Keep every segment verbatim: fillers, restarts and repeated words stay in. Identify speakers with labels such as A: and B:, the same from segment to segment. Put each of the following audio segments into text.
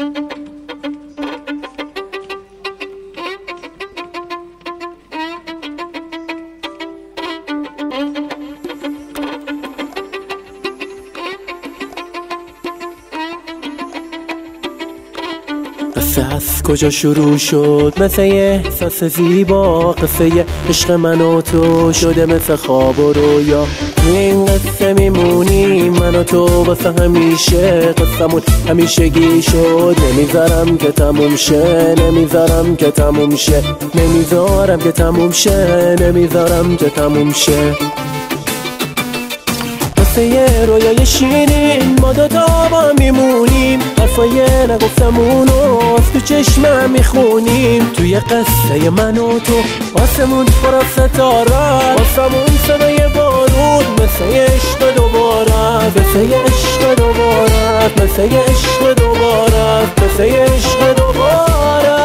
A: قصه از کجا شروع شد مثل یه احساس زیبا، قصه عشق من و تو شده مثل خواب و رویا. توی این قصه میمونیم من و تو واسه همیشه، قصمون همیشگی شد نمیذارم که تموم شه، نمیذارم که تموم شه، نمیذارم که تموم شه، نمیذارم که تموم شه. قصه یه رویای شیرین ما دوتا با میمونیم، حرفای نگفتمونو از تو چشمم میخونیم. توی قصه من و تو آسمون پر از ستاره، آسمون صدای بارون مثل عشق دوباره، مثل عشق دوباره، مثل عشق دوباره، مثل عشق دوباره.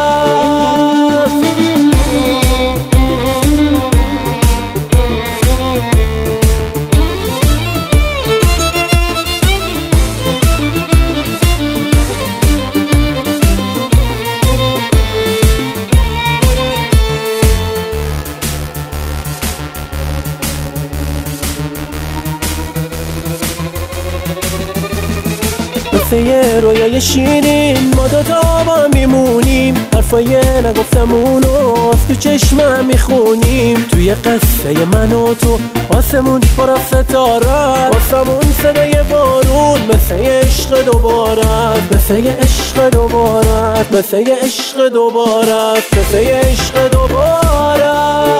A: قصه یه رویای شیرین ما دوتا با میمونیم، حرفای نگفتمونو از تو چشمم میخونیم. توی قصه من و تو آسمون پر از ستاره، آسمون صدای بارون مثل عشق دوباره، مثل عشق دوباره، مثل عشق دوباره، مثل عشق دوباره.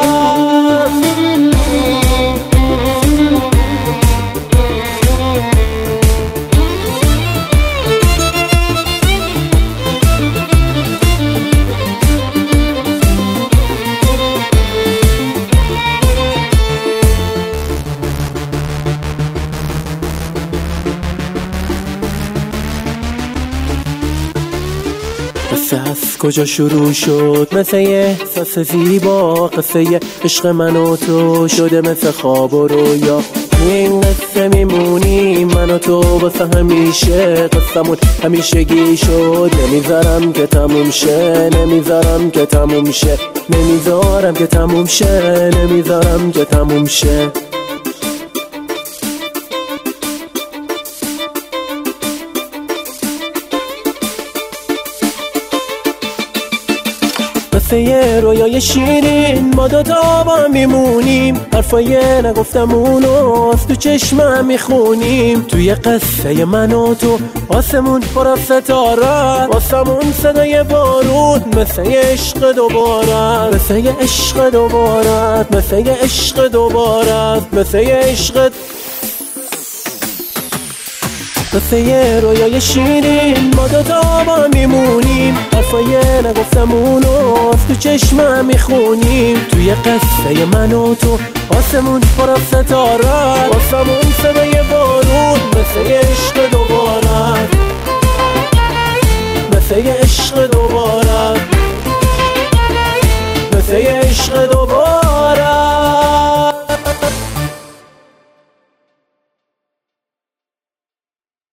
A: قصه از کجا شروع شد مثل یه احساس زیبا، قصه عشق من و تو شده مثل خواب و رویا. این قصه میمونیم من و تو واسه همیشه، قصمون همیشگی شد نمیذارم که تموم شه، نمیذارم که تموم شه، نمیذارم که تموم شه، نمیذارم که تموم شه. قصه یه رویای شیرین ما دوتا با میمونیم، حرفای نگفتمونو از تو چشمم میخونیم. توی قصه من و تو آسمون پر از ستاره، آسمون صدای بارون مثل عشق دوباره، مثل عشق دوباره، مثل عشق دوباره، مثل عشق. قصه یه رویای شیرین ما دوتا با میمونیم، حرفای نگفتمونو از تو چشمم میخونیم. توی قصه من و تو آسمون پر از ستاره، آسمون صدای بارون مثل عشق دوباره، مثل عشق دوباره، مثل عشق دوباره.